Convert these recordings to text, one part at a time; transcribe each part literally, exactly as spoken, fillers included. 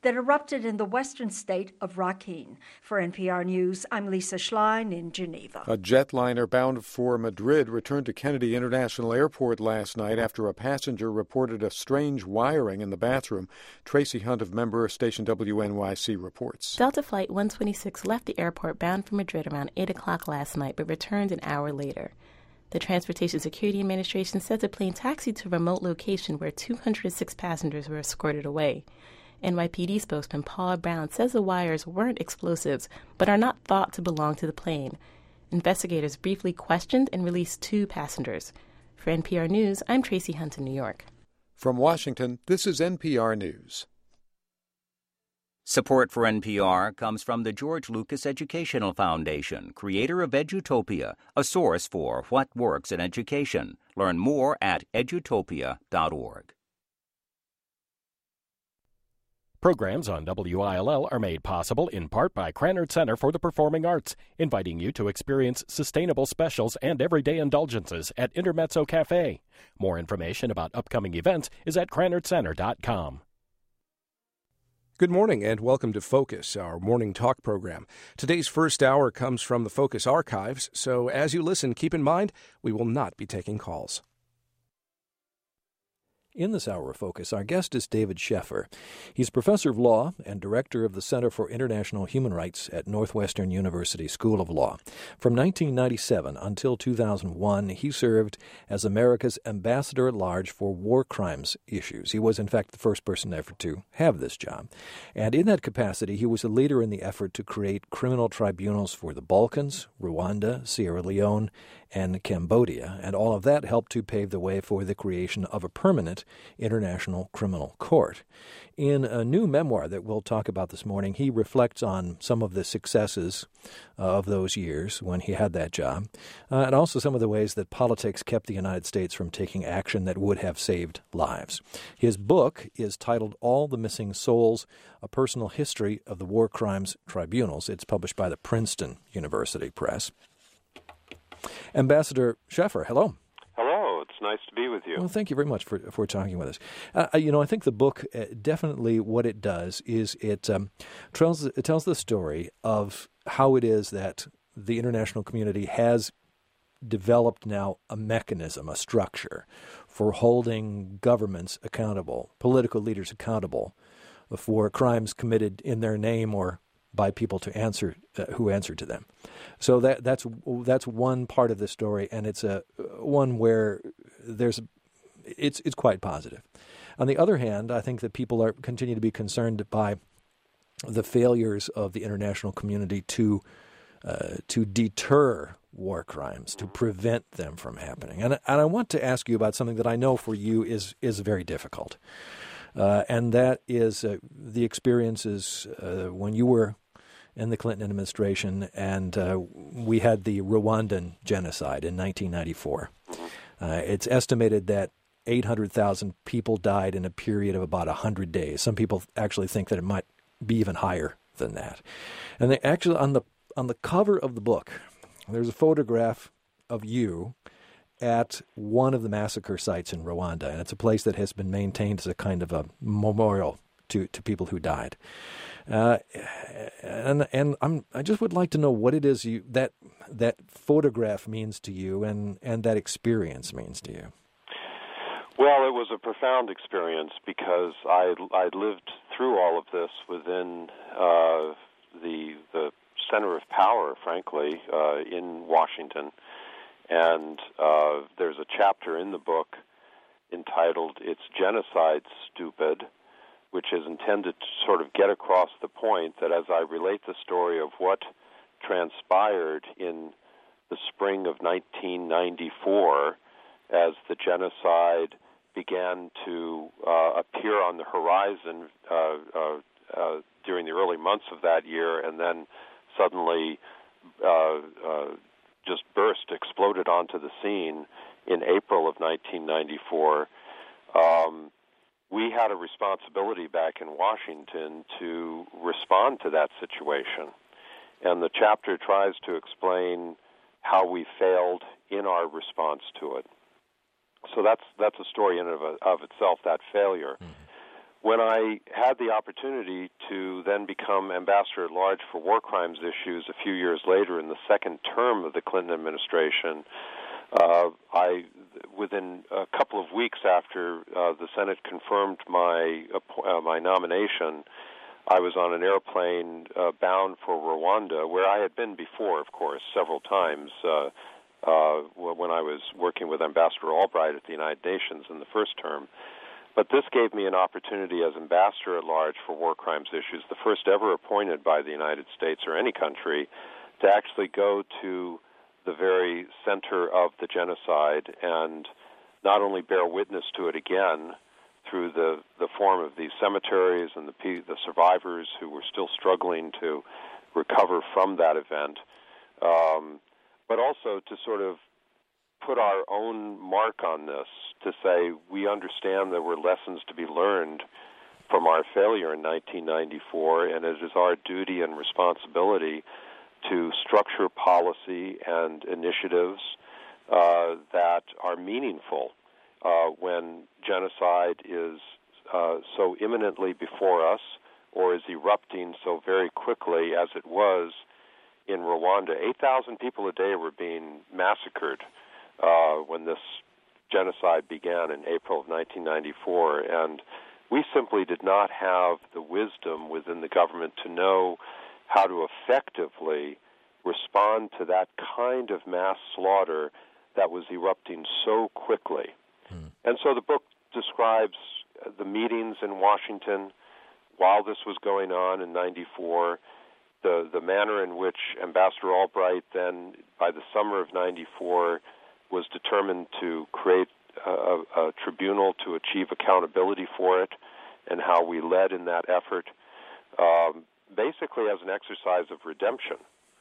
that erupted in the western state of Rakhine. For N P R News, I'm Lisa Schlein in Geneva. A jetliner bound for Madrid returned to Kennedy International Airport last night after a passenger reported a strange wiring in the bathroom. Tracy Hunt of member station W N Y C reports. Delta Flight one twenty-six left the airport bound for Madrid around eight o'clock last night, but returned an hour later. The Transportation Security Administration said the plane taxied to a remote location where two hundred six passengers were escorted away. N Y P D spokesman Paula Brown says the wires weren't explosives, but are not thought to belong to the plane. Investigators briefly questioned and released two passengers. For N P R News, I'm Tracy Hunt in New York. From Washington, this is N P R News. Support for N P R comes from the George Lucas Educational Foundation, creator of Edutopia, a source for what works in education. Learn more at edutopia dot org. Programs on W I L L are made possible in part by Krannert Center for the Performing Arts, inviting you to experience sustainable specials and everyday indulgences at Intermezzo Cafe. More information about upcoming events is at krannert center dot com. Good morning and welcome to Focus, our morning talk program. Today's first hour comes from the Focus archives, so as you listen, keep in mind we will not be taking calls. In this hour of Focus, our guest is David Scheffer. He's professor of law and director of the Center for International Human Rights at Northwestern University School of Law. From nineteen ninety-seven until two thousand one, he served as America's ambassador at large for war crimes issues. He was, in fact, the first person ever to have this job. And in that capacity, he was a leader in the effort to create criminal tribunals for the Balkans, Rwanda, Sierra Leone, and Cambodia. And all of that helped to pave the way for the creation of a permanent International Criminal Court. In a new memoir that we'll talk about this morning, he reflects on some of the successes uh, of those years when he had that job, uh, and also some of the ways that politics kept the United States from taking action that would have saved lives. His book is titled All the Missing Souls, A Personal History of the War Crimes Tribunals. It's published by the Princeton University Press. Ambassador Scheffer, hello. Hello. It's nice to be with you. Well, thank you very much for for talking with us. Uh, you know, I think the book uh, definitely what it does is it um, tells it tells the story of how it is that the international community has developed now a mechanism, a structure for holding governments accountable, political leaders accountable for crimes committed in their name or by people to answer uh, who answer to them. So that that's that's one part of the story, and it's a one where there's it's it's quite positive. On the other hand, I think that people are continue to be concerned by the failures of the international community to uh, to deter war crimes, to prevent them from happening. And and I want to ask you about something that I know for you is is very difficult, uh, and that is uh, the experiences uh, when you were in the Clinton administration, and uh, we had the Rwandan genocide in nineteen ninety-four. Uh, it's estimated that eight hundred thousand people died in a period of about one hundred days. Some people actually think that it might be even higher than that. And they actually, on the on the cover of the book, there's a photograph of you at one of the massacre sites in Rwanda, and it's a place that has been maintained as a kind of a memorial to, to people who died. Uh, and and I'm I just would like to know what it is you that that photograph means to you, and, and that experience means to you. Well, it was a profound experience because I I lived through all of this within uh, the the center of power, frankly, uh, in Washington, and uh, there's a chapter in the book entitled "It's Genocide, Stupid," which is intended to sort of get across the point that as I relate the story of what transpired in the spring of nineteen ninety-four, as the genocide began to uh, appear on the horizon uh, uh, uh, during the early months of that year, and then suddenly uh, uh, just burst, exploded onto the scene in April of nineteen ninety-four, um, we had a responsibility back in Washington to respond to that situation. And the chapter tries to explain how we failed in our response to it. So that's that's a story in and of, of itself, that failure. Mm-hmm. when I had the opportunity to then become ambassador at large for war crimes issues a few years later in the second term of the Clinton administration, uh, I, within a couple of weeks after uh, the Senate confirmed my uh, my nomination, I was on an airplane uh, bound for Rwanda, where I had been before, of course, several times uh, uh, when I was working with Ambassador Albright at the United Nations in the first term. But this gave me an opportunity as ambassador at large for war crimes issues, the first ever appointed by the United States or any country, to actually go to the very center of the genocide and not only bear witness to it again through the, the form of these cemeteries and the, the survivors who were still struggling to recover from that event, um, but also to sort of put our own mark on this, to say we understand there were lessons to be learned from our failure in nineteen ninety-four, and it is our duty and responsibility to structure policy and initiatives uh, that are meaningful uh, when genocide is uh, so imminently before us or is erupting so very quickly as it was in Rwanda. eight thousand people a day were being massacred Uh, when this genocide began in April of nineteen ninety-four, and we simply did not have the wisdom within the government to know how to effectively respond to that kind of mass slaughter that was erupting so quickly. Mm. And so the book describes the meetings in Washington while this was going on in ninety-four, the, the manner in which Ambassador Albright then, by the summer of ninety-four, was determined to create a, a tribunal to achieve accountability for it, and how we led in that effort, um, basically as an exercise of redemption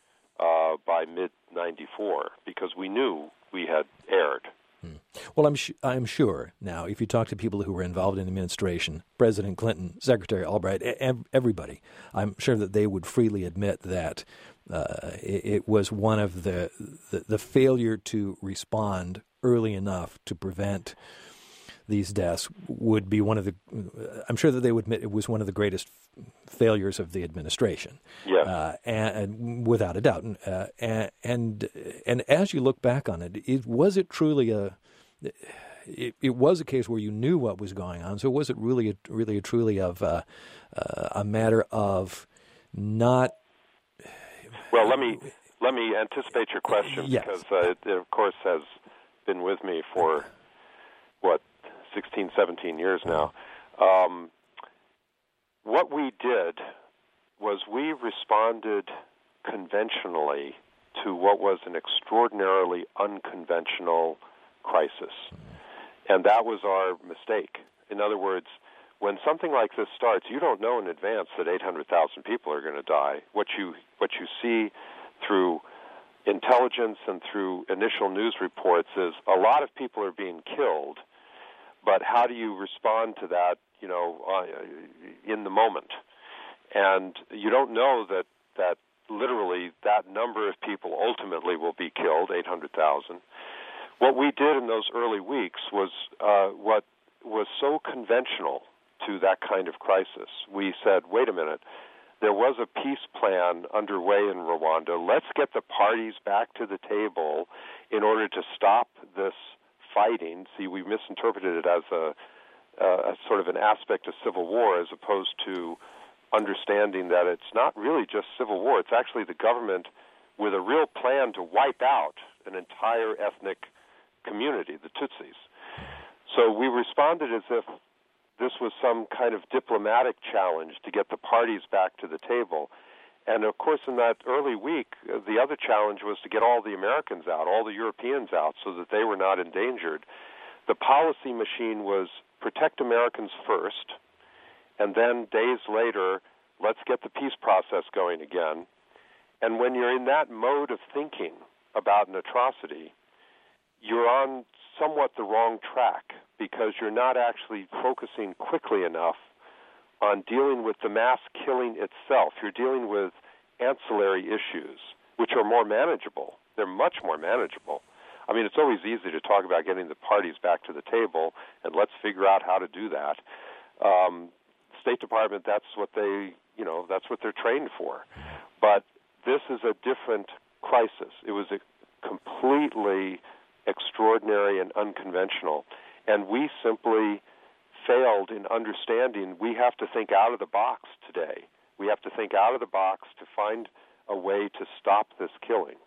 uh, by mid ninety-four, because we knew we had erred. Hmm. Well, I'm sh- I'm sure now, if you talk to people who were involved in the administration, President Clinton, Secretary Albright, ev- everybody, I'm sure that they would freely admit that Uh, it, it was one of the, the the failure to respond early enough to prevent these deaths would be one of the. I'm sure that they would admit it was one of the greatest failures of the administration. Yeah, uh, and, and without a doubt. Uh, and, and and as you look back on it, it was it truly a. It, it was a case where you knew what was going on. So was it really, a, really, a truly of uh, uh, a matter of not. Well, let me let me anticipate your question, yes. because uh, it, it, of course, has been with me for, what, sixteen, seventeen years now. Um, what we did was we responded conventionally to what was an extraordinarily unconventional crisis, and that was our mistake. In other words, when something like this starts, you don't know in advance that eight hundred thousand people are going to die. What you what you see through intelligence and through initial news reports is a lot of people are being killed, but how do you respond to that, you know, uh, in the moment? And you don't know that, that literally that number of people ultimately will be killed, eight hundred thousand. What we did in those early weeks was uh, what was so conventional to that kind of crisis. We said, wait a minute, there was a peace plan underway in Rwanda. Let's get the parties back to the table in order to stop this fighting. See, we misinterpreted it as a, a sort of an aspect of civil war, as opposed to understanding that it's not really just civil war. It's actually the government with a real plan to wipe out an entire ethnic community, the Tutsis. So we responded as if this was some kind of diplomatic challenge to get the parties back to the table. And, of course, in that early week, the other challenge was to get all the Americans out, all the Europeans out, so that they were not endangered. The policy machine was protect Americans first, and then days later, let's get the peace process going again. And when you're in that mode of thinking about an atrocity, you're on somewhat the wrong track, because you're not actually focusing quickly enough on dealing with the mass killing itself. You're dealing with ancillary issues, which are more manageable. They're much more manageable. I mean, it's always easy to talk about getting the parties back to the table, and let's figure out how to do that. Um, State Department, that's what they, you know, that's what they're trained for. But this is a different crisis. It was a completely extraordinary and unconventional, and we simply failed in understanding we have to think out of the box today. We have to think out of the box to find a way to stop this killing.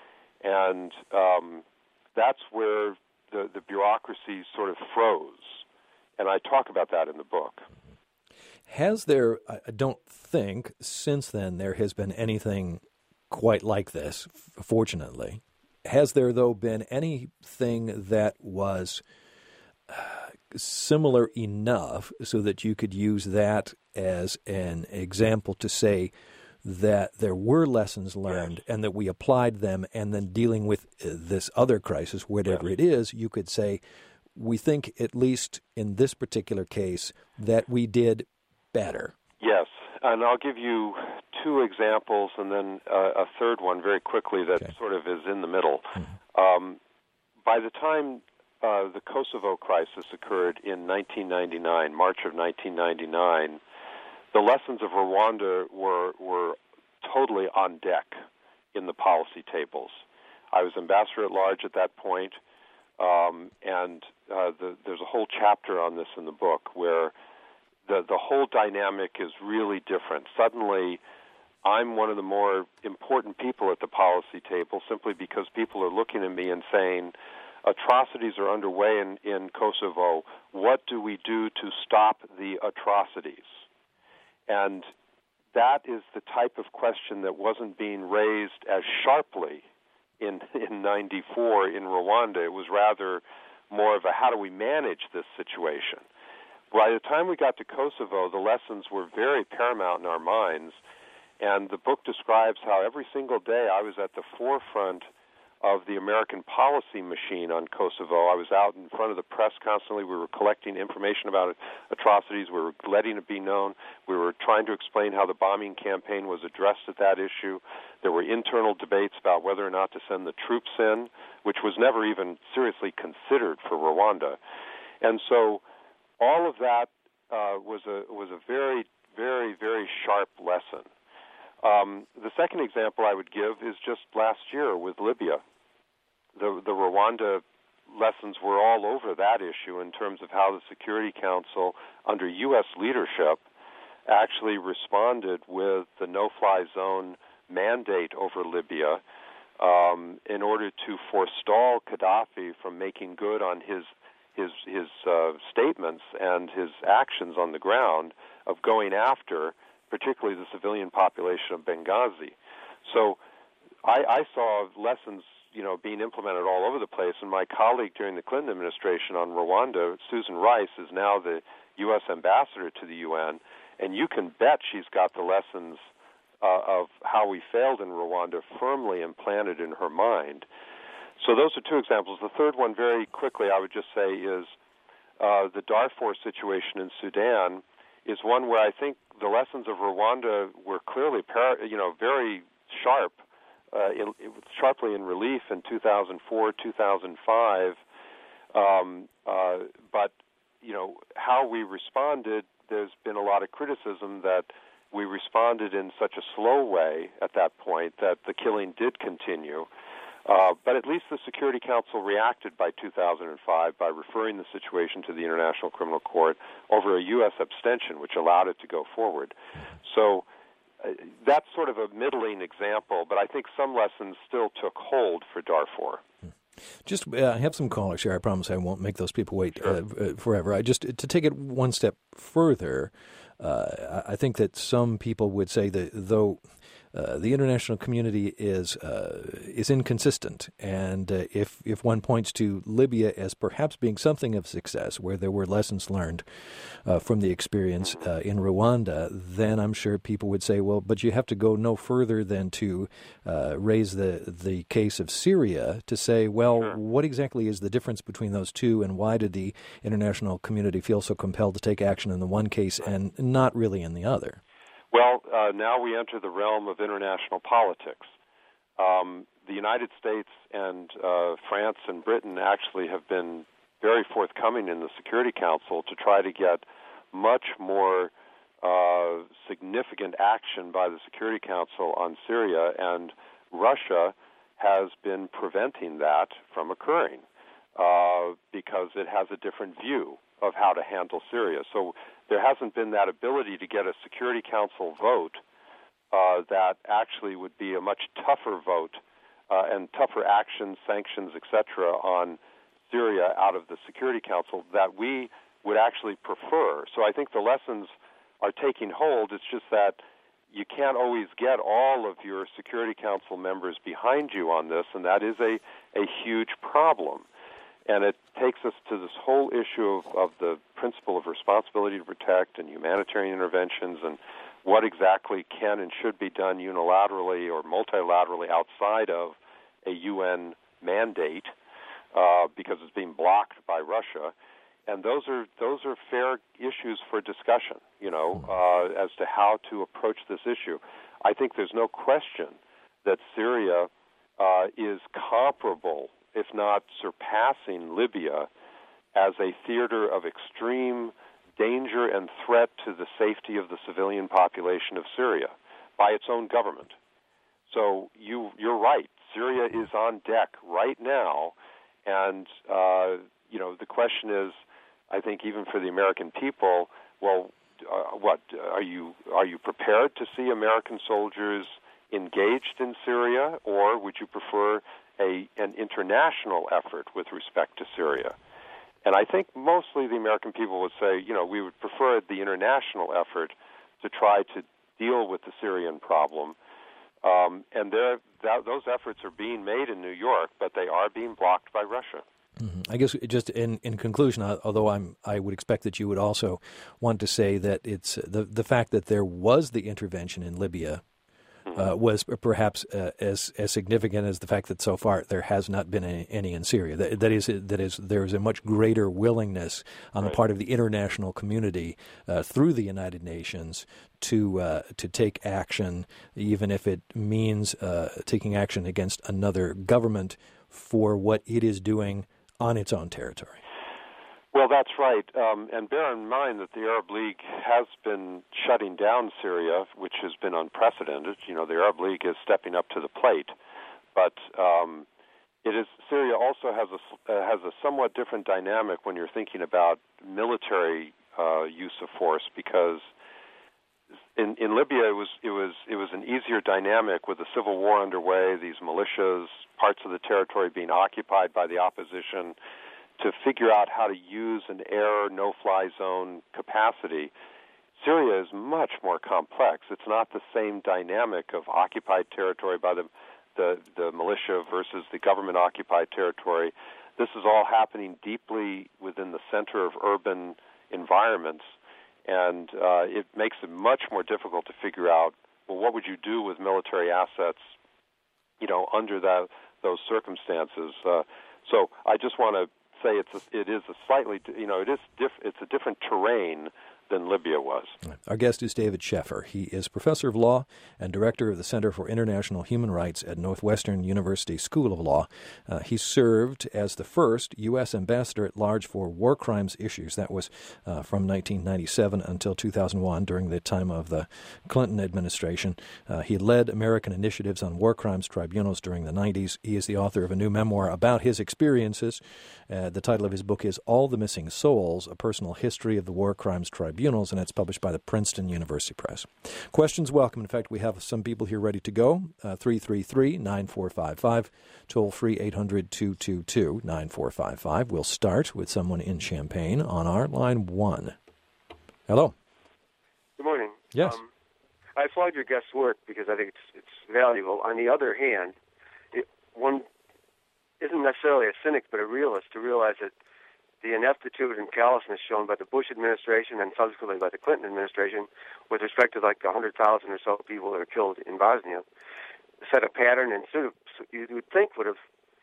And um, that's where the, the bureaucracy sort of froze. And I talk about that in the book. Has there, I don't think, since then there has been anything quite like this, fortunately. Has there, though, been anything that was uh, similar enough so that you could use that as an example to say that there were lessons learned, yes, and that we applied them, and then dealing with uh, this other crisis, whatever, yes, it is, you could say, we think, at least in this particular case, that we did better? Yes, and I'll give you two examples and then uh, a third one very quickly that okay. sort of is in the middle. Mm-hmm. Um, by the time uh, the Kosovo crisis occurred in nineteen ninety-nine, March of nineteen ninety-nine, the lessons of Rwanda were were totally on deck in the policy tables. I was ambassador at large at that point, um, and uh, the, there's a whole chapter on this in the book where the the whole dynamic is really different. Suddenly, I'm one of the more important people at the policy table simply because people are looking at me and saying, atrocities are underway in, in Kosovo. What do we do to stop the atrocities? And that is the type of question that wasn't being raised as sharply in in ninety-four in Rwanda. It was rather more of a how do we manage this situation? By the time we got to Kosovo, the lessons were very paramount in our minds, and the book describes how every single day I was at the forefront of the American policy machine on Kosovo. I was out in front of the press constantly. We were collecting information about atrocities. We were letting it be known. We were trying to explain how the bombing campaign was addressed at that issue. There were internal debates about whether or not to send the troops in, which was never even seriously considered for Rwanda. And so all of that uh, was a was a very, very, very sharp lesson. Um, the second example I would give is just last year with Libya. The, the Rwanda lessons were all over that issue in terms of how the Security Council, under U S leadership, actually responded with the no-fly zone mandate over Libya um, in order to forestall Gaddafi from making good on his his his uh, statements and his actions on the ground of going after particularly the civilian population of Benghazi. So I, I saw lessons, you know, being implemented all over the place, and my colleague during the Clinton administration on Rwanda, Susan Rice, is now the U S ambassador to the U N, and you can bet she's got the lessons uh, of how we failed in Rwanda firmly implanted in her mind. So those are two examples. The third one, very quickly, I would just say, is uh, the Darfur situation in Sudan is one where I think the lessons of Rwanda were clearly, par- you know, very sharp, uh, in, sharply in relief in two thousand four, two thousand five. Um, uh, but, you know, how we responded, there's been a lot of criticism that we responded in such a slow way at that point that the killing did continue. Uh, but at least the Security Council reacted by two thousand five by referring the situation to the International Criminal Court over a U S abstention, which allowed it to go forward. So uh, that's sort of a middling example, but I think some lessons still took hold for Darfur. Just uh, I have some callers here. I promise I won't make those people wait sure. uh, forever. I just to take it one step further, uh, I think that some people would say that though Uh, the international community is uh, is inconsistent, and uh, if if one points to Libya as perhaps being something of success, where there were lessons learned uh, from the experience uh, in Rwanda, then I'm sure people would say, well, but you have to go no further than to uh, raise the the case of Syria to say, well, sure. what exactly is the difference between those two, and why did the international community feel so compelled to take action in the one case and not really in the other? Well, uh, now we enter the realm of international politics. Um, the United States and uh, France and Britain actually have been very forthcoming in the Security Council to try to get much more uh, significant action by the Security Council on Syria, and Russia has been preventing that from occurring uh, because it has a different view of how to handle Syria. So there hasn't been that ability to get a Security Council vote uh, that actually would be a much tougher vote uh, and tougher actions, sanctions, et cetera, on Syria out of the Security Council that we would actually prefer. So I think the lessons are taking hold. It's just that you can't always get all of your Security Council members behind you on this, and that is a, a huge problem. And it takes us to this whole issue of, of the principle of responsibility to protect and humanitarian interventions and what exactly can and should be done unilaterally or multilaterally outside of a U N mandate uh, because it's being blocked by Russia. And those are those are fair issues for discussion, you know, uh, as to how to approach this issue. I think there's no question that Syria uh, is comparable, if not surpassing Libya, as a theater of extreme danger and threat to the safety of the civilian population of Syria by its own government. So you, you're right. Syria is on deck right now, and, uh, you know, the question is, I think even for the American people, well, uh, what, are you are you prepared to see American soldiers engaged in Syria, or would you prefer a an international effort with respect to Syria? And I think mostly the American people would say, you know, we would prefer the international effort to try to deal with the Syrian problem. Um, and there, that, those efforts are being made in New York, but they are being blocked by Russia. Mm-hmm. I guess just in, in conclusion, although I'm, I would expect that you would also want to say that it's the the fact that there was the intervention in Libya uh, was perhaps uh, as as significant as the fact that so far there has not been any, any in Syria. That, that is that is there is a much greater willingness on the part of the international community uh, through the United Nations to uh, to take action, even if it means uh, taking action against another government for what it is doing on its own territory. Well, that's right. Um, and bear in mind that the Arab League has been shutting down Syria, which has been unprecedented. You know, the Arab League is stepping up to the plate. But um, it is Syria also has a, uh, has a somewhat different dynamic when you're thinking about military uh, use of force, because in, in Libya it was it was it was an easier dynamic with the civil war underway, these militias, parts of the territory being occupied by the opposition, to figure out how to use an air no-fly zone capacity. Syria is much more complex. It's not the same dynamic of occupied territory by the the, the militia versus the government-occupied territory. This is all happening deeply within the center of urban environments, and uh, it makes it much more difficult to figure out, well, what would you do with military assets, you know, under that, those circumstances. Uh, so I just want to say it's a, it is a slightly, you know, it is diff- it's a different terrain than Libya was. Our guest is David Sheffer. He is professor of law and director of the Center for International Human Rights at Northwestern University School of Law. Uh, he served as the first U S ambassador at large for war crimes issues. That was uh, from nineteen ninety-seven until two thousand one, during the time of the Clinton administration. Uh, he led American initiatives on war crimes tribunals during the nineties. He is the author of a new memoir about his experiences. Uh, the title of his book is All the Missing Souls, A Personal History of the War Crimes Tribunals, and it's published by the Princeton University Press. Questions welcome. In fact, we have some people here ready to go. Uh, three three three, nine four five five, toll free eight hundred, two two two, nine four five five. We'll start with someone in Champaign on our line one. Hello. Good morning. Yes. Um, I applaud your guest's work because I think it's, it's valuable. On the other hand, it, one isn't necessarily a cynic but a realist to realize that the ineptitude and callousness shown by the Bush administration and subsequently by the Clinton administration with respect to like the one hundred thousand or so people that are killed in Bosnia set a pattern and sort of, you would think would have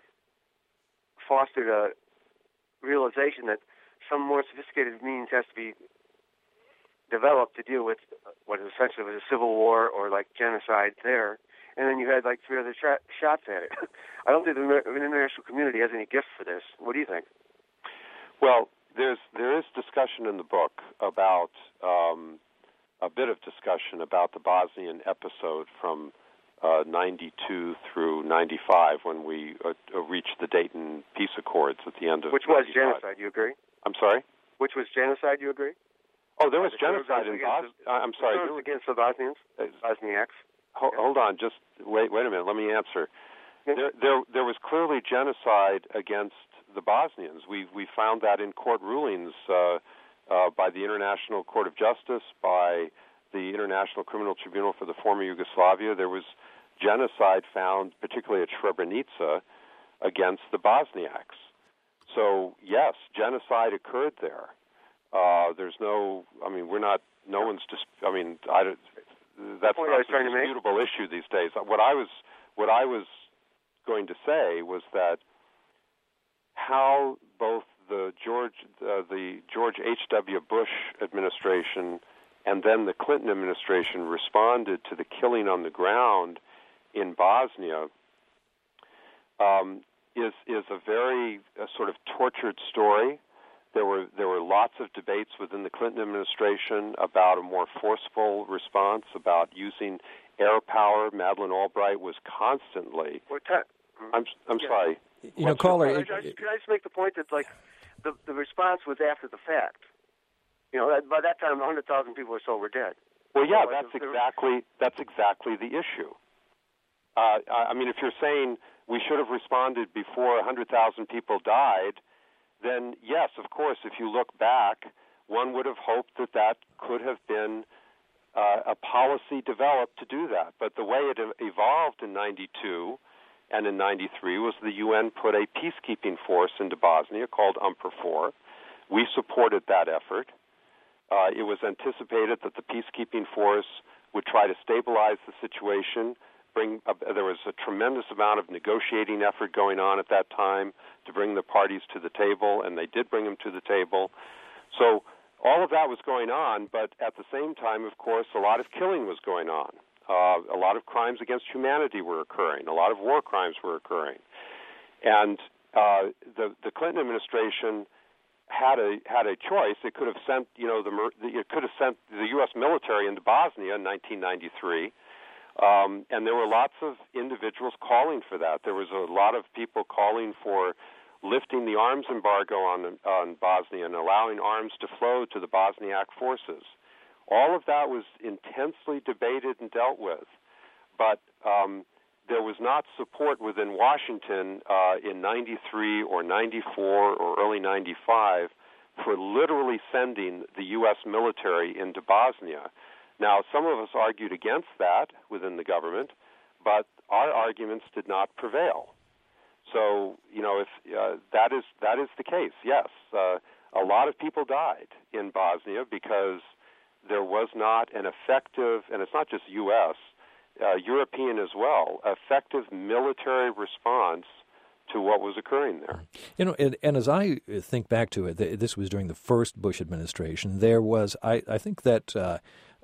fostered a realization that some more sophisticated means has to be developed to deal with what essentially was a civil war or like genocide there. And then you had like three other tra- shots at it. I don't think the international community has any gift for this. What do you think? Well, there's there is discussion in the book about um, a bit of discussion about the Bosnian episode from uh, ninety-two through ninety-five when we uh, reached the Dayton Peace Accords at the end of Which was ninety-five. genocide, you agree? I'm sorry? Which was genocide, you agree? Oh, there was The genocide in against Bosnia. the- I'm sorry. the there was- against the Bosnians, Uh, Bosniaks. Hold, hold on, just wait. Wait a minute. Let me answer. There, there, there was clearly genocide against the Bosnians. We we found that in court rulings uh, uh, by the International Court of Justice, by the International Criminal Tribunal for the former Yugoslavia. There was genocide found, particularly at Srebrenica, against the Bosniaks. So yes, genocide occurred there. Uh, there's no. I mean, we're not. No one's. Dis- I mean, I don't. That's point not I was a trying to make. disputable issue these days. What I was, what I was going to say was that how both the George, uh, the George H W. Bush administration and then the Clinton administration responded to the killing on the ground in Bosnia um, is is a very uh, sort of tortured story. There were there were lots of debates within the Clinton administration about a more forceful response, about using air power. Madeleine Albright was constantly. Well, ta- I'm I'm Yeah. sorry. You know, What's caller. Can I, it- just, can I just make the point that, like, the the response was after the fact? You know, that, by that time, one hundred thousand people or so were dead. Well, yeah, So, that's there- exactly that's exactly the issue. Uh, I I mean, if you're saying we should have responded before one hundred thousand people died, then yes, of course, if you look back, one would have hoped that that could have been uh, a policy developed to do that. But the way it evolved in ninety-two and in ninety-three was the U N put a peacekeeping force into Bosnia called UNPROFOR. We supported that effort. Uh, it was anticipated that the peacekeeping force would try to stabilize the situation. Bring uh, there was a tremendous amount of negotiating effort going on at that time to bring the parties to the table, and they did bring them to the table. So all of that was going on, but at the same time, of course, a lot of killing was going on. Uh, a lot of crimes against humanity were occurring. A lot of war crimes were occurring, and uh, the the Clinton administration had a had a choice. It could have sent you know the it could have sent the U S military into Bosnia in nineteen ninety-three. Um, and there were lots of individuals calling for that. There was a lot of people calling for lifting the arms embargo on, on Bosnia and allowing arms to flow to the Bosniak forces. All of that was intensely debated and dealt with. But um, there was not support within Washington uh, in ninety-three or ninety-four or early ninety-five for literally sending the U S military into Bosnia. Now, some of us argued against that within the government, but our arguments did not prevail. So, you know, if uh, that is that is the case, yes, uh, a lot of people died in Bosnia because there was not an effective, and it's not just U S, uh, European as well, effective military response to what was occurring there. You know, and, and as I think back to it, th- this was during the first Bush administration. There was, I, I think that uh,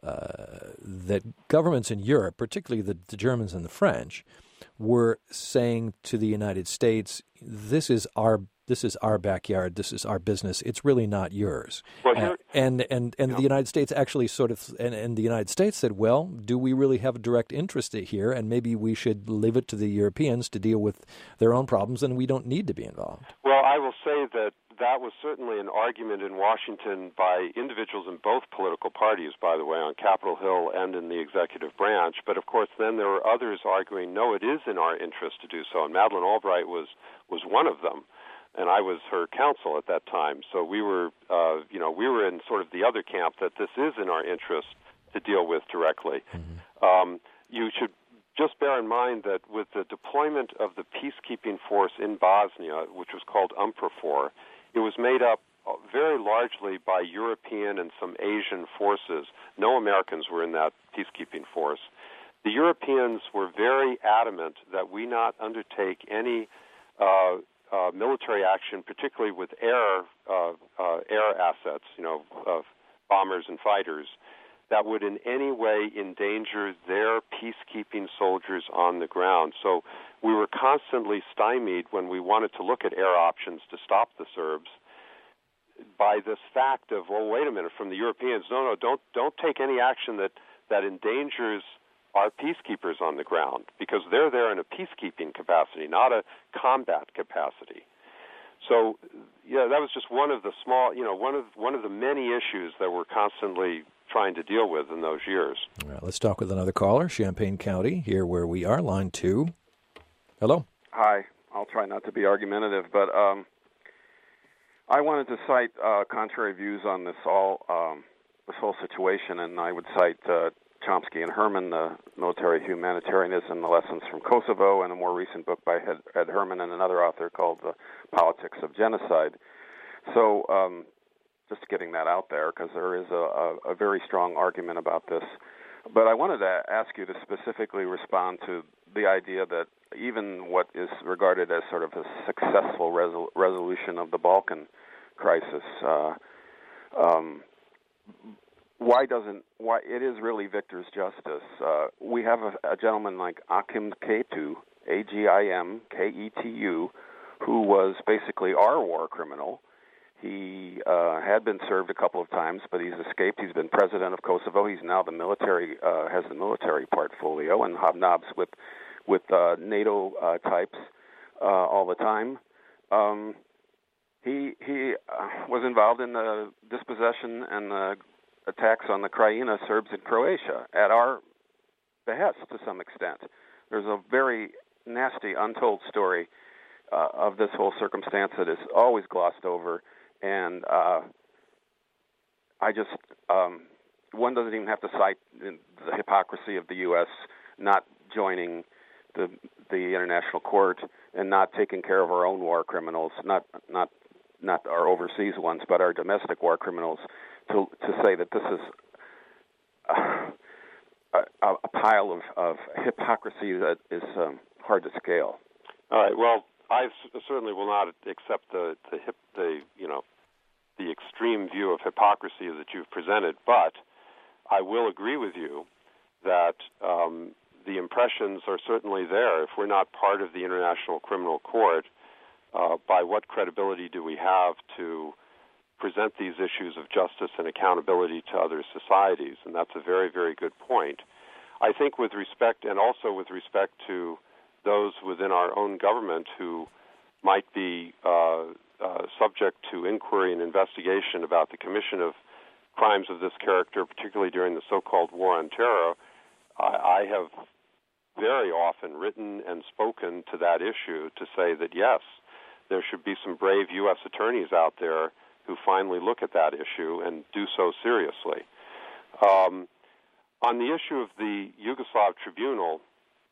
uh, that governments in Europe, particularly the, the Germans and the French, were saying to the United States, "This is our this is our backyard. This is our business. It's really not yours." Well, uh, here, and and and yeah. the United States actually sort of and, and the United States said, "Well, do we really have a direct interest here? And maybe we should leave it to the Europeans to deal with their own problems, and we don't need to be involved." Well, I will say that that was certainly an argument in Washington by individuals in both political parties, by the way, on Capitol Hill and in the executive branch. But, of course, then there were others arguing, no, it is in our interest to do so. And Madeleine Albright was, was one of them, and I was her counsel at that time. So we were, uh, you know, we were in sort of the other camp that this is in our interest to deal with directly. Mm-hmm. Um, you should just bear in mind that with the deployment of the peacekeeping force in Bosnia, which was called UNPROFOR, it was made up very largely by European and some Asian forces. No Americans were in that peacekeeping force. The Europeans were very adamant that we not undertake any uh, uh, military action, particularly with air uh, uh, air assets, you know, uh, bombers and fighters, that would in any way endanger their peacekeeping soldiers on the ground. So we were constantly stymied when we wanted to look at air options to stop the Serbs. by this fact of, well, wait a minute, from the Europeans, no, no, don't don't take any action that, that endangers our peacekeepers on the ground, because they're there in a peacekeeping capacity, not a combat capacity. So, yeah, that was just one of the small, you know, one of one of the many issues that we're constantly trying to deal with in those years. All right, let's talk with another caller, Champaign County, here where we are, line two. Hello. Hi. I'll try not to be argumentative, but um, I wanted to cite uh, contrary views on this all um, this whole situation, and I would cite uh, Chomsky and Herman, the military humanitarianism, the lessons from Kosovo, and a more recent book by Ed, Ed Herman and another author called The Politics of Genocide. So um, just getting that out there, because there is a, a, a very strong argument about this. But I wanted to ask you to specifically respond to the idea that even what is regarded as sort of a successful resol- resolution of the Balkan crisis, uh, um, why doesn't, why it is really victor's justice. Uh, we have a, a gentleman like Akim Ketu, A G I M K E T U, who was basically our war criminal. He uh, had been served a couple of times, but he's escaped. He's been president of Kosovo. He's now the military, uh, has the military portfolio and hobnobs with with uh, NATO uh, types uh, all the time. Um, he he uh, was involved in the dispossession and the attacks on the Krajina Serbs in Croatia at our behest to some extent. There's a very nasty, untold story uh, of this whole circumstance that is always glossed over. And uh, I just, um, one doesn't even have to cite the hypocrisy of the U S not joining the the international court and not taking care of our own war criminals, not not not our overseas ones, but our domestic war criminals, to to say that this is a, a, a pile of, of hypocrisy that is um, hard to scale. All right. Well, I certainly will not accept the the, hip, the you know the extreme view of hypocrisy that you've presented, but I will agree with you that um, the impressions are certainly there. If we're not part of the International Criminal Court, uh, by what credibility do we have to present these issues of justice and accountability to other societies? And that's a very, very good point. I think with respect, and also with respect to those within our own government who might be uh, uh, subject to inquiry and investigation about the commission of crimes of this character, particularly during the so-called War on Terror, I, I have very often written and spoken to that issue to say that, yes, there should be some brave U S attorneys out there who finally look at that issue and do so seriously. Um, on the issue of the Yugoslav Tribunal,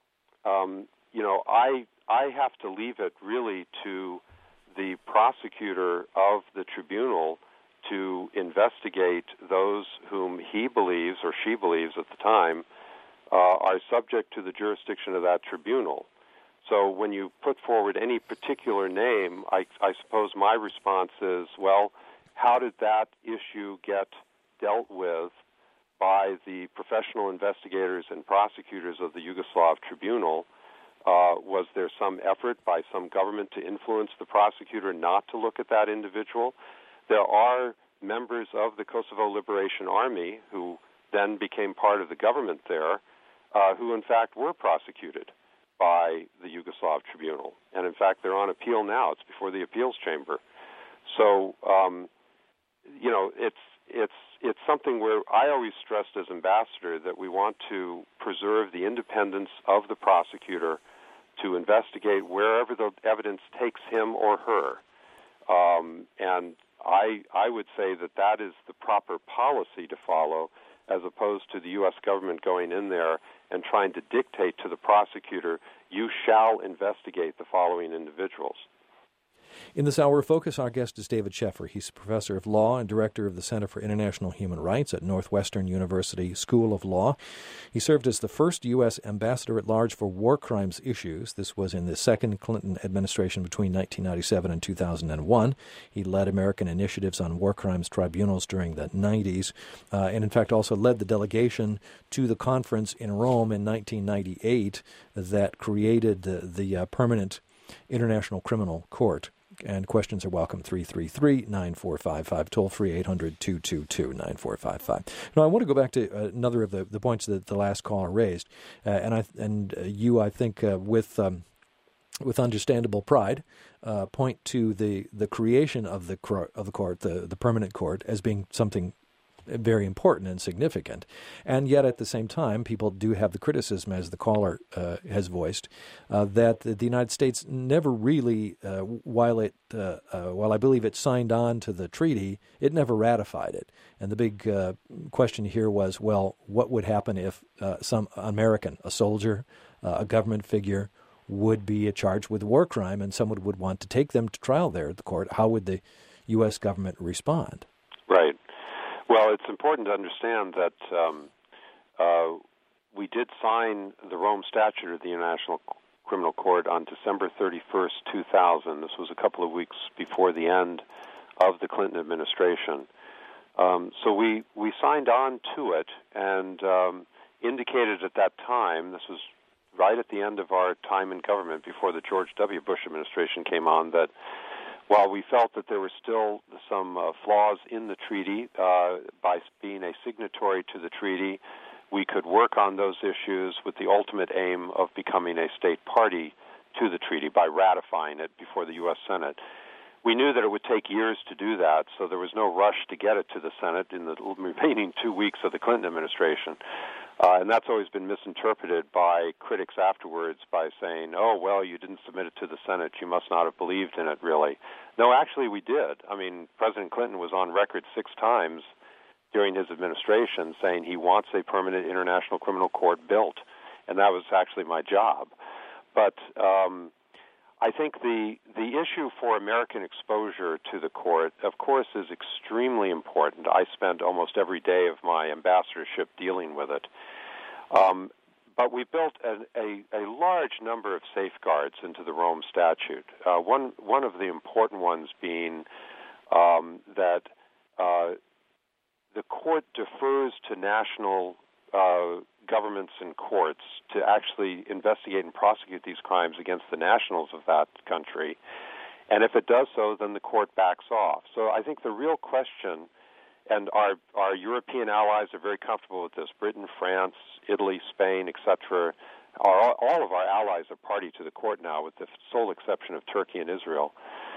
um, you know, I I have to leave it really to the prosecutor of the tribunal to investigate those whom he believes or she believes at the time uh, are subject to the jurisdiction of that tribunal. So when you put forward any particular name, I, I suppose my response is, well, how did that issue get dealt with by the professional investigators and prosecutors of the Yugoslav Tribunal? Uh, was there some effort by some government to influence the prosecutor not to look at that individual? There are members of the Kosovo Liberation Army who then became part of the government there uh, who, in fact, were prosecuted by the Yugoslav Tribunal. And, in fact, they're on appeal now. It's before the appeals chamber. So, um, you know, it's it's it's something where I always stressed as ambassador that we want to preserve the independence of the prosecutor to investigate wherever the evidence takes him or her. Um, and I I would say that that is the proper policy to follow, as opposed to the U S government going in there and trying to dictate to the prosecutor, you shall investigate the following individuals. In this hour of focus, our guest is David Sheffer. He's a professor of law and director of the Center for International Human Rights at Northwestern University School of Law. He served as the first U S ambassador at large for war crimes issues. This was in the second Clinton administration between nineteen ninety-seven and two thousand one. He led American initiatives on war crimes tribunals during the nineties, uh, and in fact also led the delegation to the conference in Rome in nineteen ninety-eight that created the, the uh, permanent International Criminal Court. And questions are welcome, three three three, nine four five five, toll-free eight hundred, two two two, nine four five five. Now, I want to go back to uh, another of the, the points that the last caller raised, uh, and I and uh, you, I think, uh, with um, with understandable pride, uh, point to the, the creation of the cor- of the court, the, the permanent court, as being something very important and significant. And yet at the same time, people do have the criticism, as the caller uh, has voiced, uh, that the United States never really, uh, while it, uh, uh, while I believe it signed on to the treaty, it never ratified it. And the big uh, question here was, well, what would happen if uh, some American, a soldier, uh, a government figure, would be charged with war crime and someone would want to take them to trial there at the court? How would the U S government respond? Right. Well, it's important to understand that um, uh, we did sign the Rome Statute of the International Criminal Court on December thirty-first, two thousand. This was a couple of weeks before the end of the Clinton administration. Um, so we, we signed on to it and um, indicated at that time, this was right at the end of our time in government before the George W. Bush administration came on, that while we felt that there were still some uh, flaws in the treaty, uh, by being a signatory to the treaty, we could work on those issues with the ultimate aim of becoming a state party to the treaty by ratifying it before the U S Senate. We knew that it would take years to do that, so there was no rush to get it to the Senate in the remaining two weeks of the Clinton administration. Uh, and that's always been misinterpreted by critics afterwards by saying, oh, well, you didn't submit it to the Senate. You must not have believed in it, really. No, actually, we did. I mean, President Clinton was on record six times during his administration saying he wants a permanent international criminal court built, and that was actually my job. But um, I think the the issue for American exposure to the court, of course, is extremely important. I spent almost every day of my ambassadorship dealing with it. Um, but we built a, a, a large number of safeguards into the Rome Statute. Uh, one one of the important ones being um, that uh, the court defers to national uh, governments and courts to actually investigate and prosecute these crimes against the nationals of that country. And if it does so, then the court backs off. So I think the real question, and our, our European allies are very comfortable with this, Britain, France, Italy, Spain, et cetera, are, all of our allies are party to the court now, with the sole exception of Turkey and Israel,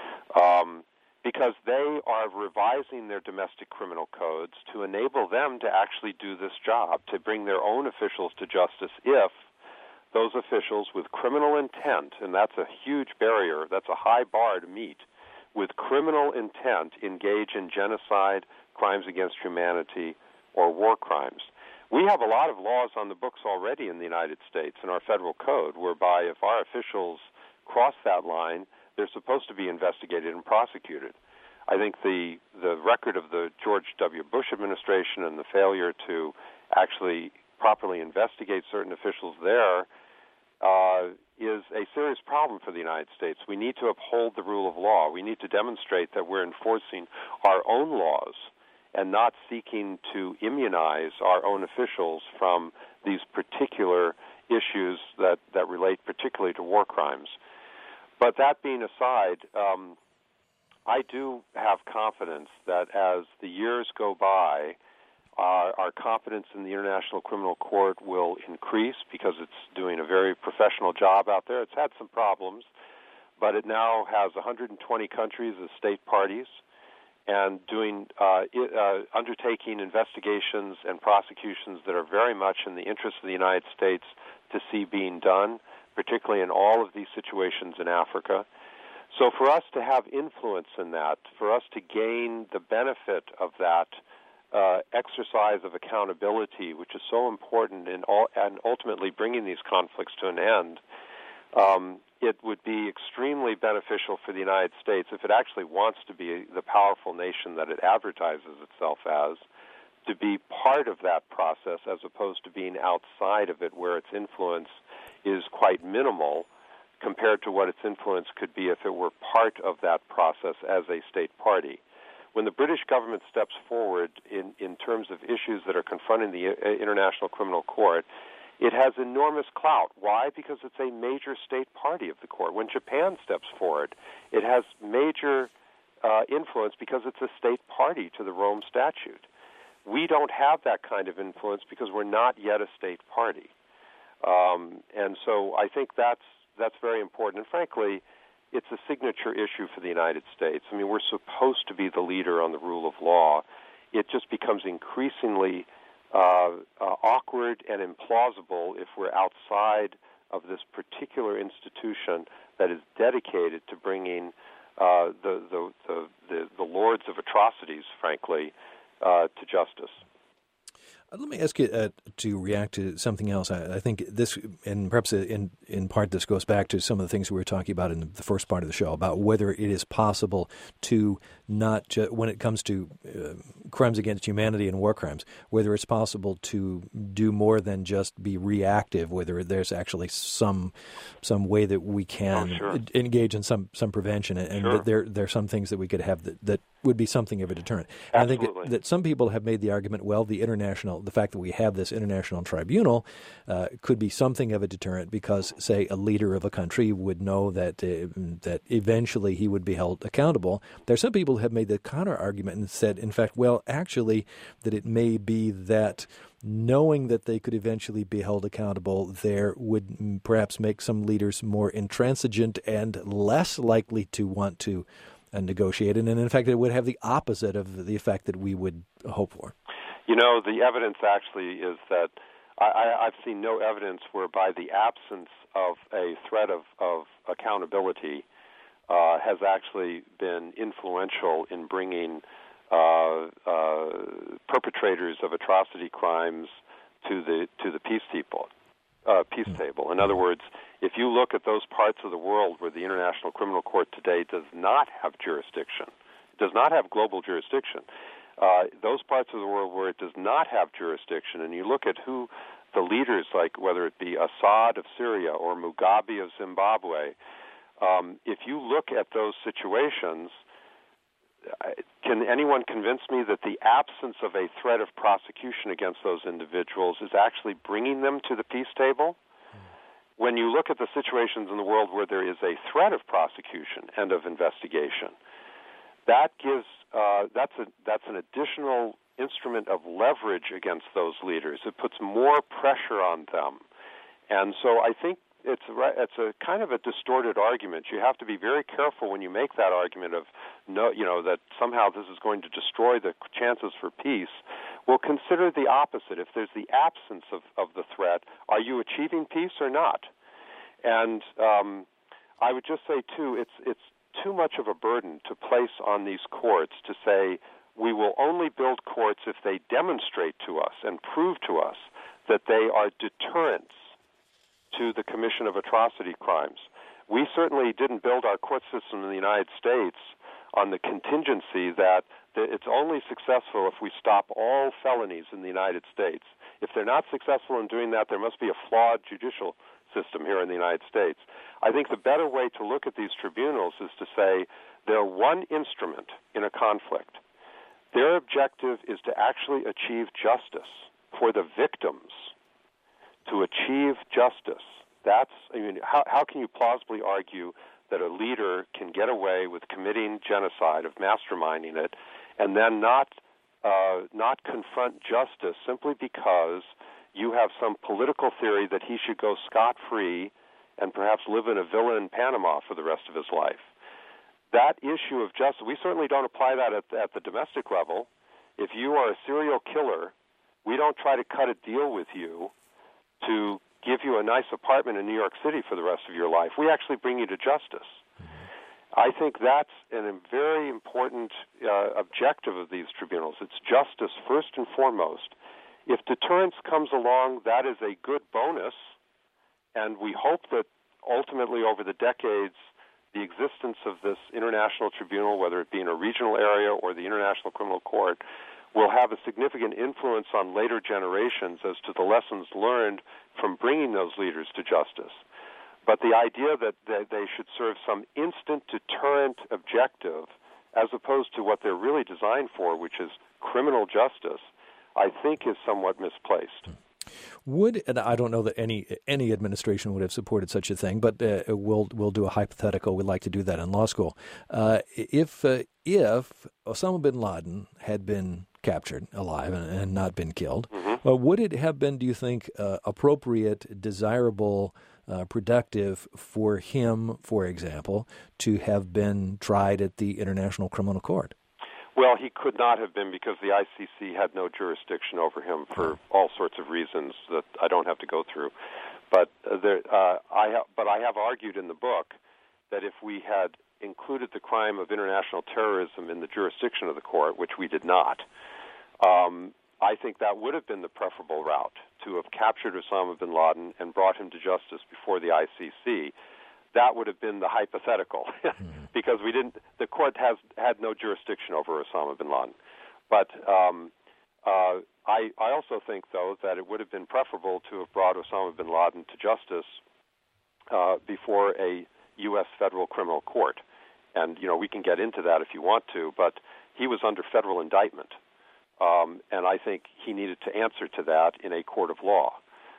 um, because they are revising their domestic criminal codes to enable them to actually do this job, to bring their own officials to justice if those officials with criminal intent, and that's a huge barrier, that's a high bar to meet, with criminal intent engage in genocide, crimes against humanity, or war crimes. We have a lot of laws on the books already in the United States in our federal code whereby if our officials cross that line, they're supposed to be investigated and prosecuted. I think the the record of the George W. Bush administration and the failure to actually properly investigate certain officials there uh, is a serious problem for the United States. We need to uphold the rule of law. We need to demonstrate that we're enforcing our own laws and not seeking to immunize our own officials from these particular issues that, that relate particularly to war crimes. But that being aside, um, I do have confidence that as the years go by, uh, our confidence in the International Criminal Court will increase because it's doing a very professional job out there. It's had some problems, but it now has one hundred twenty countries as state parties and doing uh, uh, undertaking investigations and prosecutions that are very much in the interest of the United States to see being done, particularly in all of these situations in Africa. So for us to have influence in that, for us to gain the benefit of that uh, exercise of accountability, which is so important in all, and ultimately bringing these conflicts to an end, um, it would be extremely beneficial for the United States if it actually wants to be the powerful nation that it advertises itself as, to be part of that process as opposed to being outside of it where its influence is quite minimal compared to what its influence could be if it were part of that process as a state party. When the British government steps forward in, in terms of issues that are confronting the International Criminal Court, It has enormous clout. Why? Because it's a major state party of the court. When Japan steps forward, it has major uh, influence because it's a state party to the Rome Statute. We don't have that kind of influence because we're not yet a state party. Um, and so I think that's that's very important. And frankly, it's a signature issue for the United States. I mean, we're supposed to be the leader on the rule of law. It just becomes increasingly uh, uh, awkward and implausible if we're outside of this particular institution that is dedicated to bringing uh, the, the, the, the, the lords of atrocities, frankly, uh, to justice. Let me ask you uh, to react to something else. I, I think this, and perhaps in in part this goes back to some of the things we were talking about in the first part of the show about whether it is possible to not, ju- when it comes to uh, crimes against humanity and war crimes, whether it's possible to do more than just be reactive, whether there's actually some some way that we can oh, sure. engage in some, some prevention, and sure. that there, there are some things that we could have that, that would be something of a deterrent. And I think that, that some people have made the argument, well, the international, the fact that we have this international tribunal uh, could be something of a deterrent because, say, a leader of a country would know that uh, that eventually he would be held accountable. There are some people who have made the counter argument and said, in fact, well, actually, that it may be that knowing that they could eventually be held accountable there would perhaps make some leaders more intransigent and less likely to want to and negotiate, and in fact, it would have the opposite of the effect that we would hope for. You know, the evidence actually is that I, I've seen no evidence whereby the absence of a threat of, of accountability uh, has actually been influential in bringing uh, uh, perpetrators of atrocity crimes to the to the peace table. Uh, peace table. In other words, if you look at those parts of the world where the International Criminal Court today does not have jurisdiction, does not have global jurisdiction, uh, those parts of the world where it does not have jurisdiction, and you look at who the leaders, like whether it be Assad of Syria or Mugabe of Zimbabwe, um, if you look at those situations, can anyone convince me that the absence of a threat of prosecution against those individuals is actually bringing them to the peace table? When you look at the situations in the world where there is a threat of prosecution and of investigation, that gives uh, that's a that's an additional instrument of leverage against those leaders. It puts more pressure on them, and so I think It's a, it's a kind of a distorted argument. You have to be very careful when you make that argument of, no, you know, that somehow this is going to destroy the chances for peace. Well, consider the opposite. If there's the absence of, of the threat, are you achieving peace or not? And um, I would just say, too, it's it's too much of a burden to place on these courts to say we will only build courts if they demonstrate to us and prove to us that they are deterrents to the commission of atrocity crimes. We certainly didn't build our court system in the United States on the contingency that it's only successful if we stop all felonies in the United States. If they're not successful in doing that, there must be a flawed judicial system here in the United States. I think the better way to look at these tribunals is to say they're one instrument in a conflict. Their objective is to actually achieve justice for the victims. To achieve justice, that's, I mean, how, how can you plausibly argue that a leader can get away with committing genocide, of masterminding it, and then not uh, not confront justice simply because you have some political theory that he should go scot-free and perhaps live in a villa in Panama for the rest of his life? That issue of justice, we certainly don't apply that at, at the domestic level. If you are a serial killer, we don't try to cut a deal with you to give you a nice apartment in New York City for the rest of your life. We actually bring you to justice. Mm-hmm. I think that's a very important uh, objective of these tribunals. It's justice first and foremost. If deterrence comes along, that is a good bonus, and we hope that ultimately over the decades, the existence of this international tribunal, whether it be in a regional area or the International Criminal Court, will have a significant influence on later generations as to the lessons learned from bringing those leaders to justice. But the idea that they should serve some instant deterrent objective as opposed to what they're really designed for, which is criminal justice, I think is somewhat misplaced. Would, and I don't know that any any administration would have supported such a thing, but uh, we'll we'll do a hypothetical. We like to do that in law school. Uh, if uh, if Osama bin Laden had been captured alive and, and not been killed, mm-hmm. uh, would it have been, do you think, uh, appropriate, desirable, uh, productive for him, for example, to have been tried at the International Criminal Court? Well, he could not have been because the I C C had no jurisdiction over him for all sorts of reasons that I don't have to go through. But uh, there, uh, I ha- but I have argued in the book that if we had included the crime of international terrorism in the jurisdiction of the court, which we did not, um, I think that would have been the preferable route, to have captured Osama bin Laden and brought him to justice before the I C C. That would have been the hypothetical, because we didn't. The court has had no jurisdiction over Osama bin Laden. But um, uh, I, I also think, though, that it would have been preferable to have brought Osama bin Laden to justice uh, before a U S federal criminal court. And you know, we can get into that if you want to. But he was under federal indictment, um, and I think he needed to answer to that in a court of law.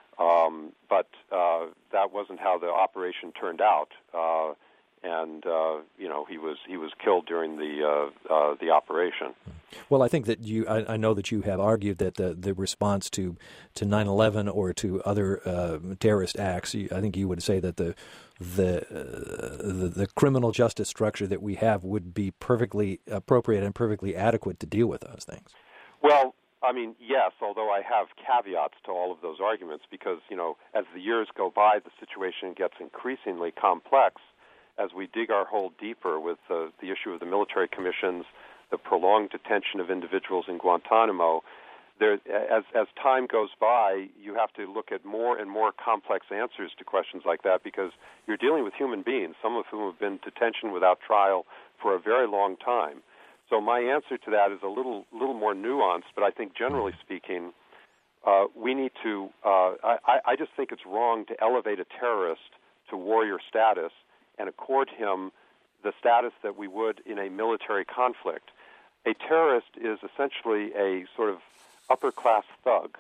Um, but uh, that wasn't how the operation turned out, uh, and uh, you know he was he was killed during the uh, uh, the operation. Well, I think that you I, I know that you have argued that the the response to to nine eleven or to other uh, terrorist acts, I think you would say that the the, uh, the the criminal justice structure that we have would be perfectly appropriate and perfectly adequate to deal with those things. Well, I mean, yes, although I have caveats to all of those arguments because, you know, as the years go by, the situation gets increasingly complex as we dig our hole deeper with uh, the issue of the military commissions, the prolonged detention of individuals in Guantanamo. There, as, as time goes by, you have to look at more and more complex answers to questions like that because you're dealing with human beings, some of whom have been in detention without trial for a very long time. So my answer to that is a little little more nuanced, but I think generally speaking, uh, we need to, uh, I, I just think it's wrong to elevate a terrorist to warrior status and accord him the status that we would in a military conflict. A terrorist is essentially a sort of upper-class thug,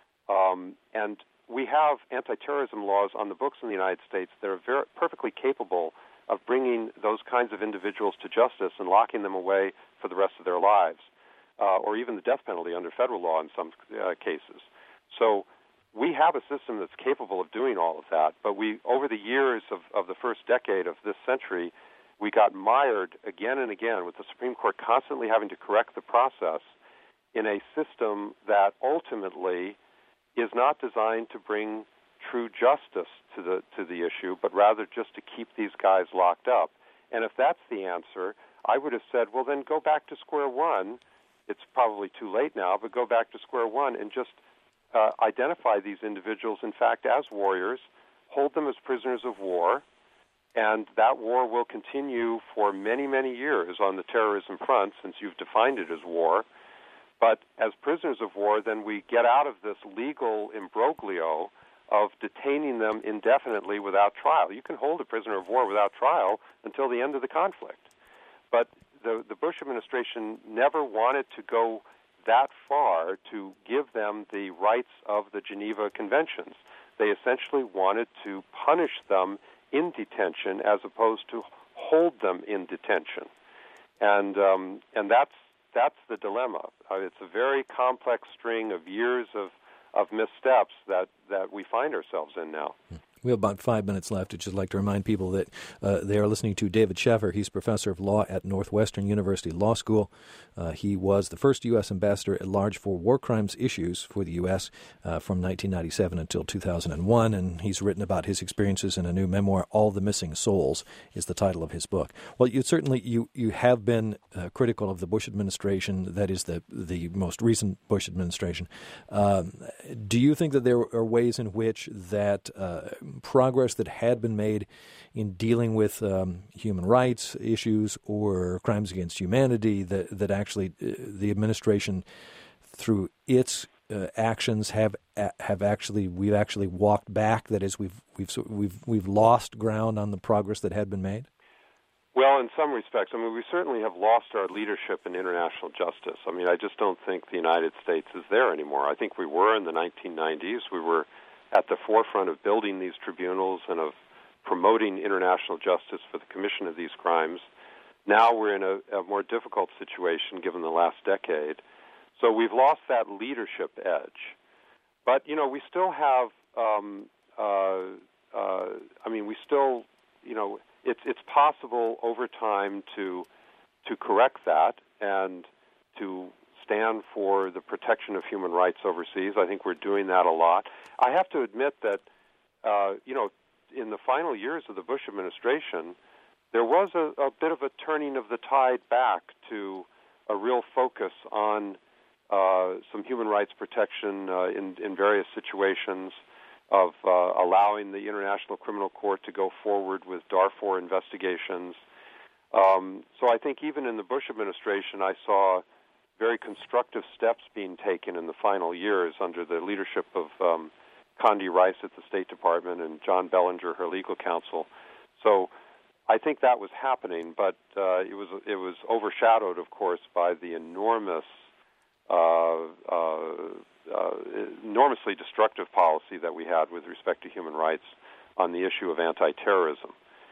um, and we have anti-terrorism laws on the books in the United States that are very, perfectly capable of bringing those kinds of individuals to justice and locking them away for the rest of their lives, uh, or even the death penalty under federal law in some uh, cases. So we have a system that's capable of doing all of that, but we, over the years of, of the first decade of this century, we got mired again and again with the Supreme Court constantly having to correct the process in a system that ultimately is not designed to bring true justice to the to the issue, but rather just to keep these guys locked up. And if that's the answer, I would have said, well, then go back to square one. It's probably too late now, but go back to square one and just uh, identify these individuals, in fact, as warriors, hold them as prisoners of war, and that war will continue for many, many years on the terrorism front, since you've defined it as war. But as prisoners of war, then we get out of this legal imbroglio of detaining them indefinitely without trial. You can hold a prisoner of war without trial until the end of the conflict. But the, the Bush administration never wanted to go that far to give them the rights of the Geneva Conventions. They essentially wanted to punish them in detention as opposed to hold them in detention. And um, and that's that's the dilemma. Uh, it's a very complex string of years of of missteps that, that we find ourselves in now. We have about five minutes left. I'd just like to remind people that uh, they are listening to David Sheffer. He's professor of law at Northwestern University Law School. Uh, he was the first U S ambassador at large for war crimes issues for the U S uh, from nineteen ninety-seven until two thousand one, and he's written about his experiences in a new memoir, All the Missing Souls is the title of his book. Well, you certainly you you have been uh, critical of the Bush administration, that is the the most recent Bush administration. Um, do you think that there are ways in which that uh, progress that had been made in dealing with um, human rights issues or crimes against humanity that that actually uh, the administration, through its uh, actions, have uh, have actually we've actually walked back? That is, we've we've we've we've lost ground on the progress that had been made. Well, in some respects, I mean, we certainly have lost our leadership in international justice. I mean, I just don't think the United States is there anymore. I think we were in the nineteen nineties. We were at the forefront of building these tribunals and of promoting international justice for the commission of these crimes. Now we're in a, a more difficult situation given the last decade. So we've lost that leadership edge. But, you know, we still have, um, uh, uh, I mean, we still, you know, it's it's possible over time to to correct that and to stand for the protection of human rights overseas. I think we're doing that a lot. I have to admit that, uh, you know, in the final years of the Bush administration, there was a, a bit of a turning of the tide back to a real focus on uh, some human rights protection uh, in, in various situations, of uh, allowing the International Criminal Court to go forward with Darfur investigations. Um, so I think even in the Bush administration, I saw very constructive steps being taken in the final years under the leadership of um, Condi Rice at the State Department and John Bellinger, her legal counsel. So I think that was happening, but uh, it was it was overshadowed, of course, by the enormous uh, uh, Uh, enormously destructive policy that we had with respect to human rights on the issue of anti-terrorism.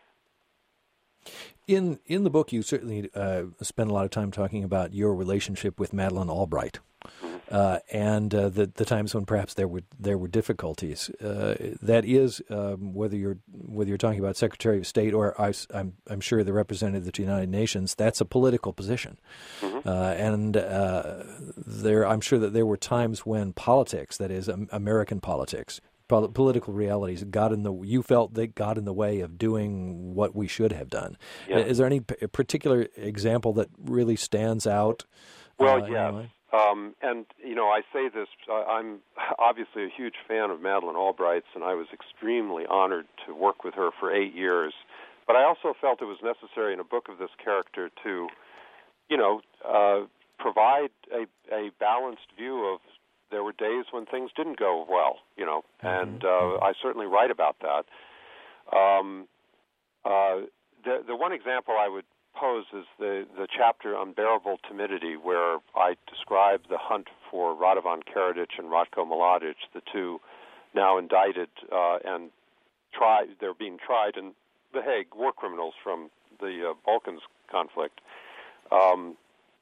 In in the book, you certainly uh, spend a lot of time talking about your relationship with Madeleine Albright, mm-hmm. uh, and uh, the the times when perhaps there were there were difficulties. Uh, that is, um, whether you're whether you're talking about Secretary of State or I, I'm I'm sure the representative of the United Nations. That's a political position, mm-hmm. uh, and uh, there I'm sure that there were times when politics, that is, um, American politics, political realities got in the you felt they got in the way of doing what we should have done. Yeah. Is there any p- particular example that really stands out? Well, uh, yes. Um, and, you know, I say this, uh, I'm obviously a huge fan of Madeleine Albright's, and I was extremely honored to work with her for eight years. But I also felt it was necessary in a book of this character to, you know, uh, provide a, a balanced view of there were days when things didn't go well, you know, and uh, I certainly write about that. Um, uh, the the one example I would pose is the, the chapter Unbearable Timidity, where I describe the hunt for Radovan Karadzic and Ratko Mladic, the two now indicted uh, and tried. They're being tried in The Hague, war criminals from the uh, Balkans conflict. Um,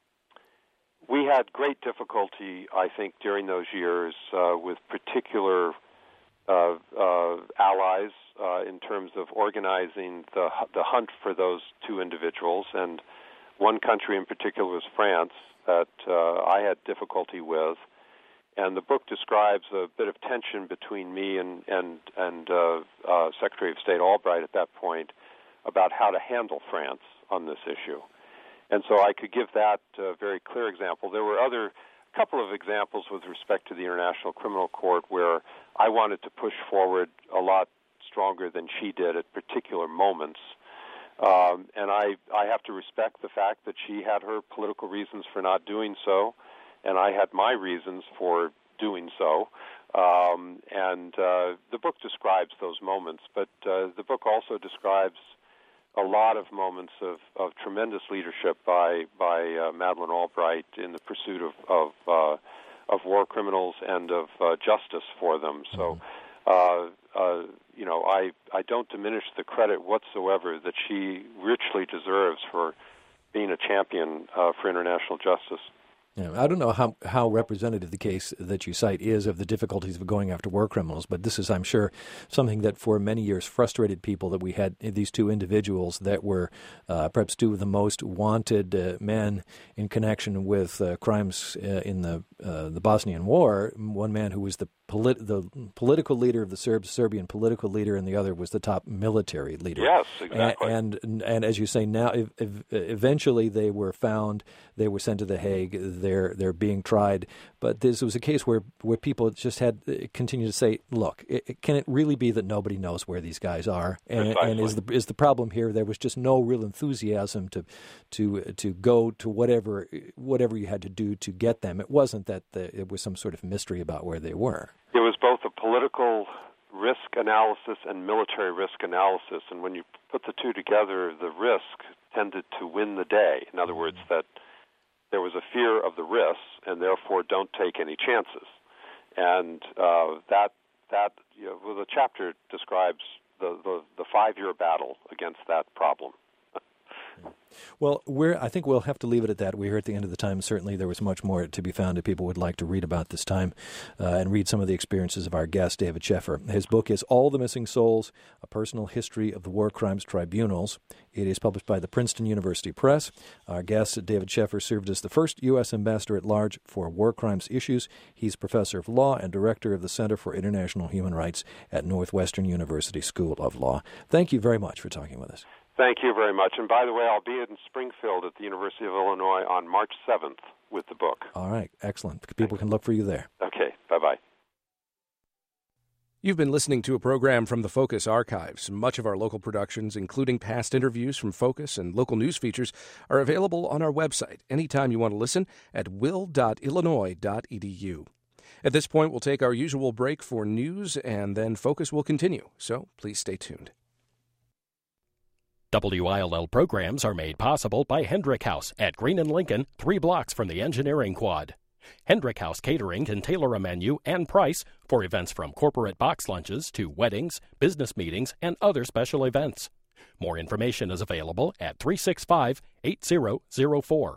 We had great difficulty, I think, during those years uh, with particular uh, uh, allies uh, in terms of organizing the the hunt for those two individuals. And one country in particular was France that uh, I had difficulty with. And the book describes a bit of tension between me and and and uh, uh, Secretary of State Albright at that point about how to handle France on this issue. And so I could give that uh, very clear example. There were other couple of examples with respect to the International Criminal Court where I wanted to push forward a lot stronger than she did at particular moments. Um, and I, I have to respect the fact that she had her political reasons for not doing so, and I had my reasons for doing so. Um, and uh, the book describes those moments, but uh, the book also describes a lot of moments of, of tremendous leadership by by uh, Madeleine Albright in the pursuit of of, uh, of war criminals and of uh, justice for them. So, uh, uh, you know, I, I don't diminish the credit whatsoever that she richly deserves for being a champion uh, for international justice. Yeah, I don't know how, how representative the case that you cite is of the difficulties of going after war criminals, but this is, I'm sure, something that for many years frustrated people, that we had these two individuals that were uh, perhaps two of the most wanted uh, men in connection with uh, crimes uh, in the uh, the Bosnian War. One man who was the polit- the political leader of the Serbs, Serbian political leader, and the other was the top military leader. Yes, exactly. And and, and as you say, now if, if eventually they were found, they were sent to The Hague. They're they're being tried, but this was a case where, where people just had continued to say, "Look, it, can it really be that nobody knows where these guys are?" And, and is the is the problem here? There was just no real enthusiasm to to to go to whatever whatever you had to do to get them. It wasn't that the, it was some sort of mystery about where they were. It was both a political risk analysis and military risk analysis, and when you put the two together, the risk tended to win the day. In other words, that there was a fear of the risks, and therefore don't take any chances. And uh, that that you know, well, the chapter describes the, the, the five-year battle against that problem. Well, we're, I think we'll have to leave it at that. We're at the end of the time. Certainly there was much more to be found if people would like to read about this time uh, and read some of the experiences of our guest, David Sheffer. His book is All the Missing Souls, A Personal History of the War Crimes Tribunals. It is published by the Princeton University Press. Our guest, David Sheffer, served as the first U S ambassador at large for war crimes issues. He's professor of law and director of the Center for International Human Rights at Northwestern University School of Law. Thank you very much for talking with us. Thank you very much. And by the way, I'll be in Springfield at the University of Illinois on March seventh with the book. All right. Excellent. People can look for you there. Okay. Bye-bye. You've been listening to a program from the Focus Archives. Much of our local productions, including past interviews from Focus and local news features, are available on our website anytime you want to listen at will dot illinois dot e d u. At this point, we'll take our usual break for news, and then Focus will continue. So please stay tuned. W I L L programs are made possible by Hendrick House at Green and Lincoln, three blocks from the engineering quad. Hendrick House Catering can tailor a menu and price for events from corporate box lunches to weddings, business meetings, and other special events. More information is available at three six five, eight zero zero four.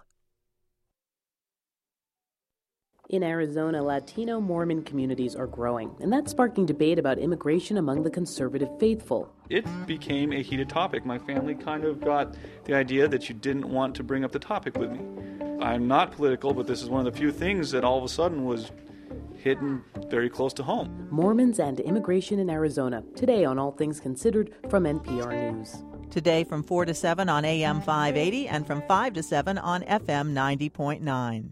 In Arizona, Latino Mormon communities are growing, and that's sparking debate about immigration among the conservative faithful. It became a heated topic. My family kind of got the idea that you didn't want to bring up the topic with me. I'm not political, but this is one of the few things that all of a sudden was hidden very close to home. Mormons and immigration in Arizona, today on All Things Considered from N P R News. Today from four to seven on A M five eighty and from five to seven on F M ninety point nine.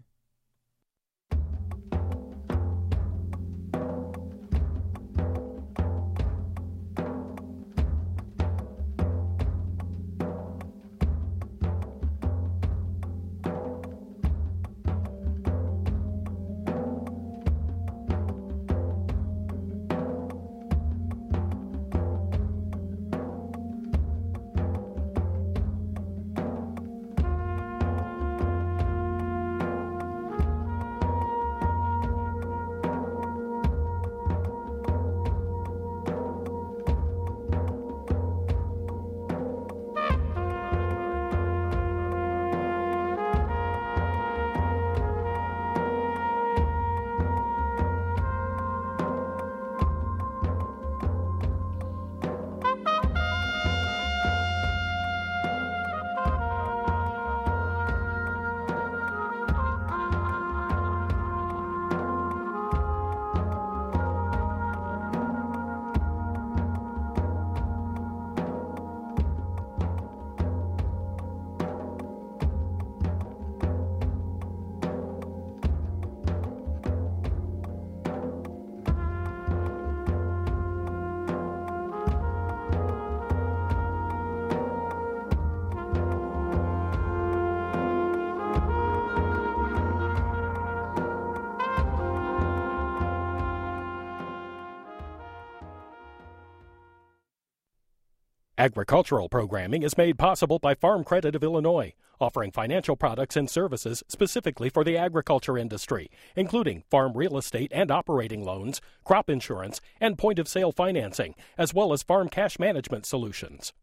Agricultural programming is made possible by Farm Credit of Illinois, offering financial products and services specifically for the agriculture industry, including farm real estate and operating loans, crop insurance, and point-of-sale financing, as well as farm cash management solutions.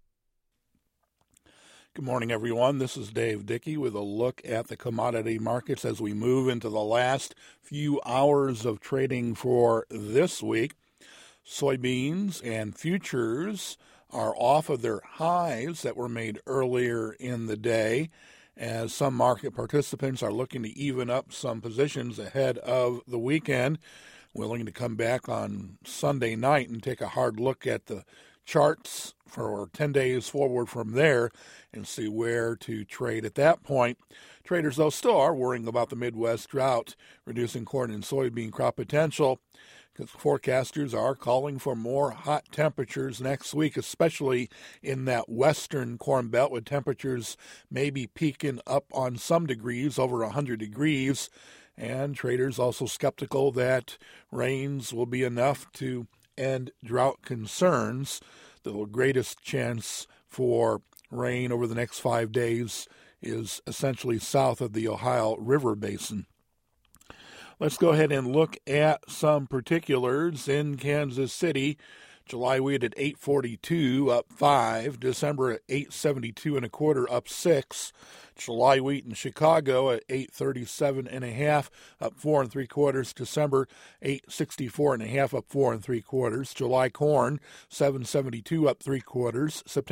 Good morning, everyone. This is Dave Dickey with a look at the commodity markets as we move into the last few hours of trading for this week. Soybeans and futures are off of their highs that were made earlier in the day, as some market participants are looking to even up some positions ahead of the weekend, willing to come back on Sunday night and take a hard look at the charts for ten days forward from there and see where to trade at that point. Traders, though, still are worrying about the Midwest drought, reducing corn and soybean crop potential, because forecasters are calling for more hot temperatures next week, especially in that western corn belt, with temperatures maybe peaking up on some degrees, over one hundred degrees. And traders also skeptical that rains will be enough to and drought concerns. The greatest chance for rain over the next five days is essentially south of the Ohio River Basin. Let's go ahead and look at some particulars in Kansas City. July wheat at eight forty-two, up five. December at eight seventy-two and a quarter, up six. July wheat in Chicago at eight thirty-seven and a half, up four and three quarters. December eight sixty-four and a half, up four and three quarters. July corn seven seventy-two, up three quarters. September